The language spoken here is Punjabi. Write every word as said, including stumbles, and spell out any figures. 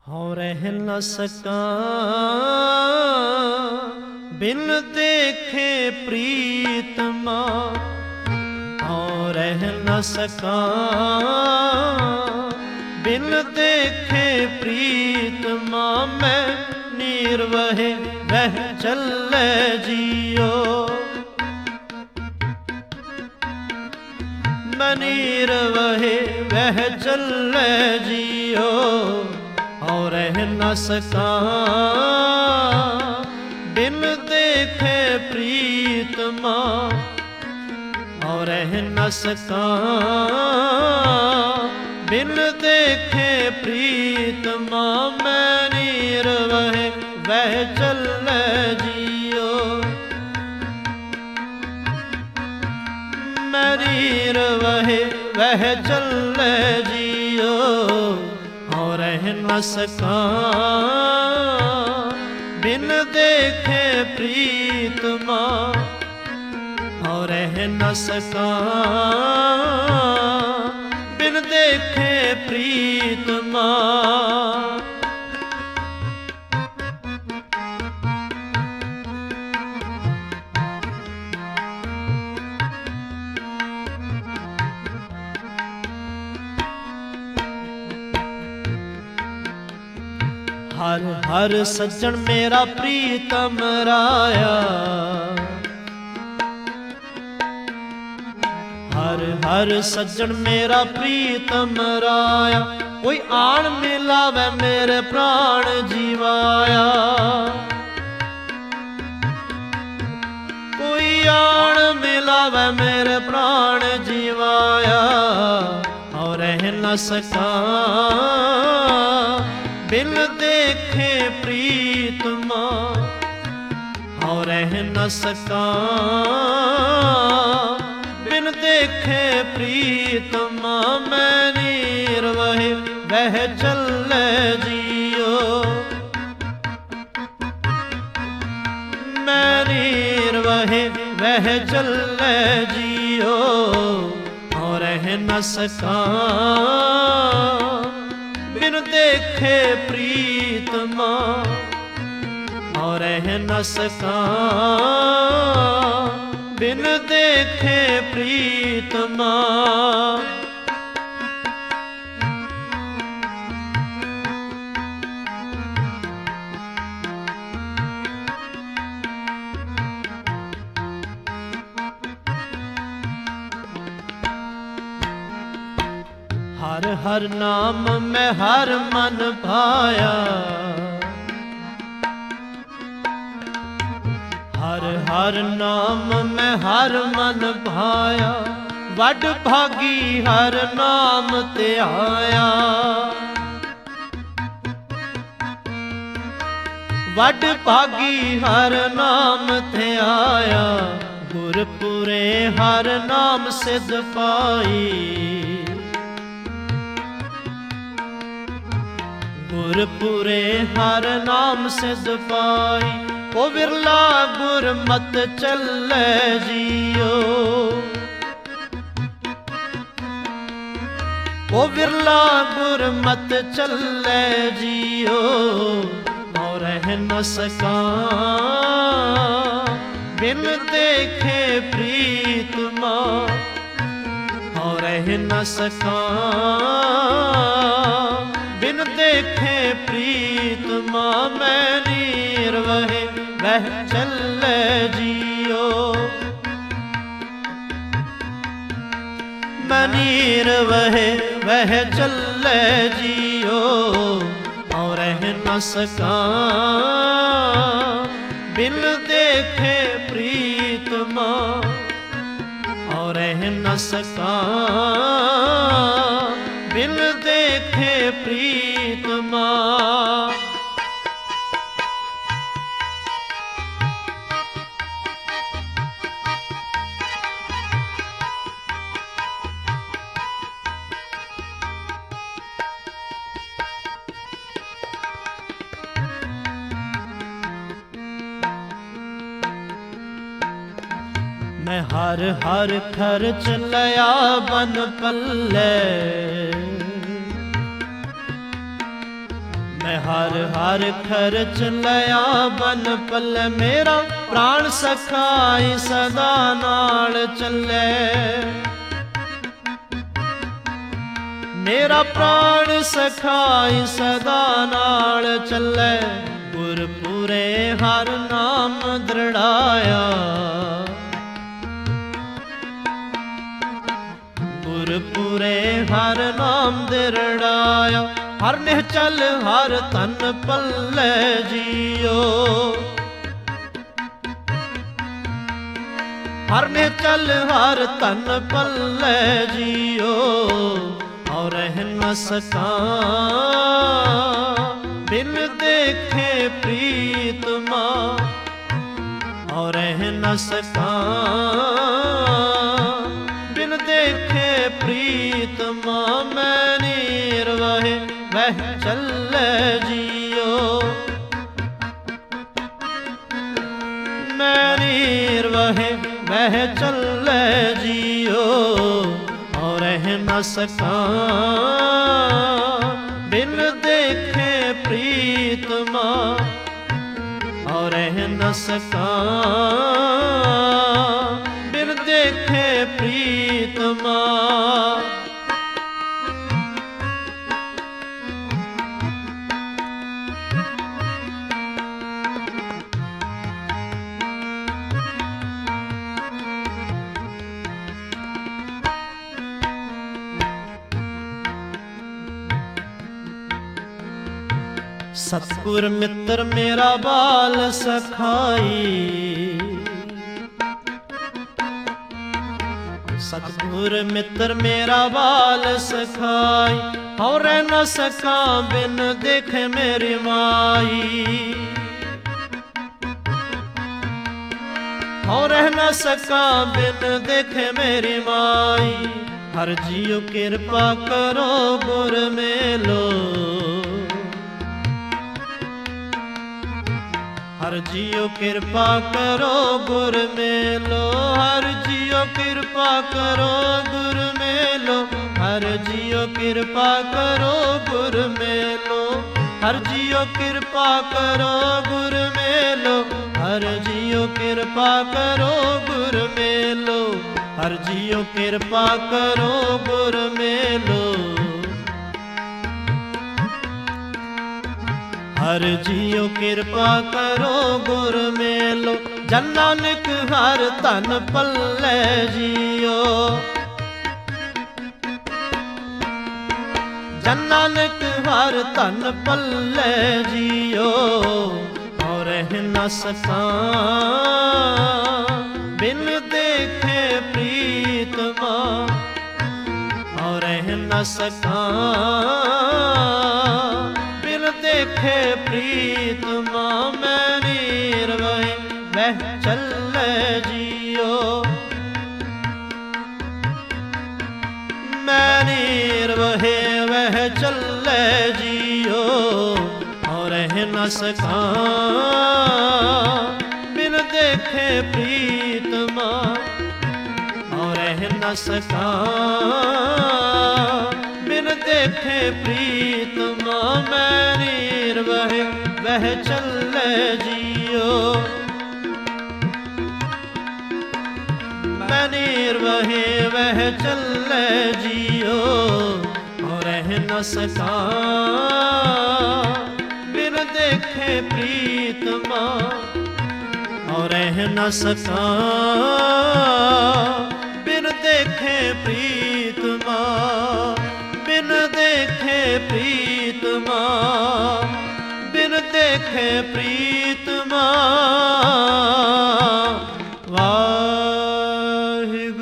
हूँ रह न सका बिन देखे प्रीतमा, हूँ रह न सका बिन देखे प्रीतमा। मैं नीरवहे वह चले जियो, मैं नीरवहे वह चले जियो। हूँ रह न सका बिन देखे प्रीतमा, हूँ रह न सका बिन देखे प्रीतमा। मैं नीरवहे वह चले जियो, मैं नीरवहे वह चले जियो। हूँ रह न सका बिन देखे प्रीतमा, हूँ रह न सका बिन देखे प्रीतमा। हर हर सज्जन मेरा प्रीतम राया, हर हर सज्जन मेरा प्रीतम राया। कोई आन मिलावे मेरे प्राण जीवाया, कोई आन मिलावे मेरे प्राण जीवाया। और रह न सका बिन देखे प्रीतमा, हूँ रह न सका बिन देखे प्रीतमा। मैं नीरवहे वह चले जियो, मैं नीरवहे वह चले जियो। हूँ रह न सका बिन देखे प्रीतमा, हूँ रह न सका बिन देखे प्रीतमा। हर हर नाम में हर मन भाया, हर हर नाम में हर मन भाया। वड भागी हर नाम ते आया, वड भागी हर नाम ते आया। गुरपुरे हर नाम सिद्ध पाई, गुरपुरे हर नाम सिद्ध पाई। ओ विरला गुरमत चले जियो, ओ विरला गुरमत चले जियो। हूँ रह न सका बिन देखे प्रीतमा, हूँ रह न सका बिन देखे प्रीतमा। मैं नीरवहे वह चले जियो, मैं नीरवहे वह चले जियो। हूँ रह न सका बिन देखे प्रीतमा, हूँ रह न सका बिन देखे प्रीतमा। मैं हर हर खर्च लया बन पल्ले, ਮੈਂ ਹਰ ਹਰ ਖਰਚ ਲਿਆ ਬਨ ਪੱਲੇ, ਮੇਰਾ ਪ੍ਰਾਣ ਸਖਾਈ ਸਦਾ ਨਾਲ ਚੱਲੇ। ਮੇਰਾ ਪ੍ਰਾਣ ਸਖਾਈ ਸਦਾ ਨਾਲ ਚੱਲੇ, ਗੁਰਪੁਰੇ ਹਰ ਨਾਮ ਦ੍ਰਿੜਾਇਆ। ਗੁਰਪੁਰੇ ਹਰ ਨਾਮ ਦ੍ਰਿੜਾਇਆ, ਹਰ ਨਿਹਚਲ ਹਰ ਤਨ ਪੱਲੇ ਜੀਓ। ਹਰ ਨਿਹਚਲ ਹਰ ਤਨ ਪੱਲੇ ਜੀਓ, ਔਰ ਰਹਿ ਨ ਸਕਾਂ ਬਿਨ ਦੇਖੇ ਪ੍ਰੀਤਮਾ। ਔਰ ਰਹਿ ਨ ਸਕਾਂ ਬਿਨ ਦੇਖੇ ਪ੍ਰੀਤਮਾ, ਮੈਂ ਨਿਰਵਹਿ ਵਹਿ ਚੱਲੇ ਜੀਓ। ਮੈਂ ਨਿਰਵਹਿ ਵਹਿ ਚੱਲੇ ਜੀਓ, ਔਰ ਰਹਿ ਨ ਸਕਾਂ ਬਿਨ ਦੇਖੇ ਪ੍ਰੀਤਮਾ। ਔਰ ਰਹਿ ਨ ਸਕਾਂ ਬਿਨ ਦੇਖੇ ਪ੍ਰੀਤਮਾ। ਸਤਿਗੁਰ ਮਿੱਤਰ ਮੇਰਾ ਬਾਲ ਸਖਾਈ। ਸਤਿਗੁਰ ਮਿੱਤਰ ਮੇਰਾ ਬਾਲ ਸਖਾਈ, ਹਉ ਰਹਿ ਨ ਸਕਾਂ ਬਿਨ ਦੇਖੇ ਮੇਰੀ ਮਾਈ। ਹਉ ਰਹਿ ਨ ਸਕਾਂ ਬਿਨ ਦੇਖੇ ਮੇਰੀ ਮਾਈ। ਹਰ ਜੀਉ ਕਿਰਪਾ ਕਰੋ ਗੁਰ ਮੇਲੋ। ਹਰ ਜੀਉ ਕਿਰਪਾ ਕਰੋ ਗੁਰ ਮੇਲੋ। ਹਰ ਜੀਉ ਕਿਰਪਾ ਕਰੋ ਗੁਰ ਮੇਲੋ। ਹਰ ਜੀਉ ਕਿਰਪਾ ਕਰੋ ਗੁਰ ਮੇਲੋ। ਹਰ ਜੀਉ ਕਿਰਪਾ ਕਰੋ ਗੁਰ ਮੇਲੋ। ਹਰ ਜੀਉ ਕਿਰਪਾ ਕਰੋ ਗੁਰ ਮੇਲੋ। ਹਰ ਜੀਉ ਕਿਰਪਾ ਕਰੋ ਗੁਰ ਮੇਲੋ। ਹਰ ਜੀਉ ਕਿਰਪਾ ਕਰੋ ਗੁਰ ਮੇਲੋ। ਜਨ ਨਾਨਕ ਹਰ ਧਨ ਪੱਲੇ ਜੀਓ। ਜਨ ਨਾਨਕ ਹਰ ਧਨ ਪੱਲੇ ਜੀਓ। ਔਰ ਰਹਿ ਨ ਸਕਾਂ ਬਿਨ ਦੇਖੇ ਪ੍ਰੀਤਮਾ। ਔਰ ਰਹਿ ਨ ਸਕਾਂ ਦੇਖੇ ਪ੍ਰੀਤਮਾ। ਮੈਂ ਨਿਰਵਹਿ ਵਹਿ ਚੱਲੇ ਜੀਓ। ਮੈਂ ਨਿਰਵਹਿ ਵਹਿ ਚੱਲੇ ਜੀਓ। ਔਰ ਰਹਿ ਨ ਸਕਾਂ ਬਿਨ ਦੇਖੇ ਪ੍ਰੀਤਮਾ। ਔਰ ਰਹਿ ਨ ਸਕਾਂ ਬਿਨ ਦੇਖੇ ਪ੍ਰੀਤਮਾ। ਮੈਂ ਨਿਰਵਹਿ ਵਹਿ ਚੱਲੇ ਜੀਓ। ਮੈਂ ਨਿਰਵਹਿ ਵਹਿ ਚੱਲੇ ਜੀਓ। ਔਰ ਰਹਿ ਨ ਸਕਾਂ ਬਿਨ ਦੇਖੇ ਪ੍ਰੀਤਮਾ। ਔਰ ਰਹਿ ਨ ਸਕਾਂ ਬਿਨ ਦੇਖੇ ਪ੍ਰੀਤਮਾ। ਬਿਨ ਦੇਖੇ ਪ੍ਰੀਤਮਾ। ਬਿਨ ਦੇਖੇ ਪ੍ਰੀਤਮਾ। ਵਾਹਿਗੁਰੂ।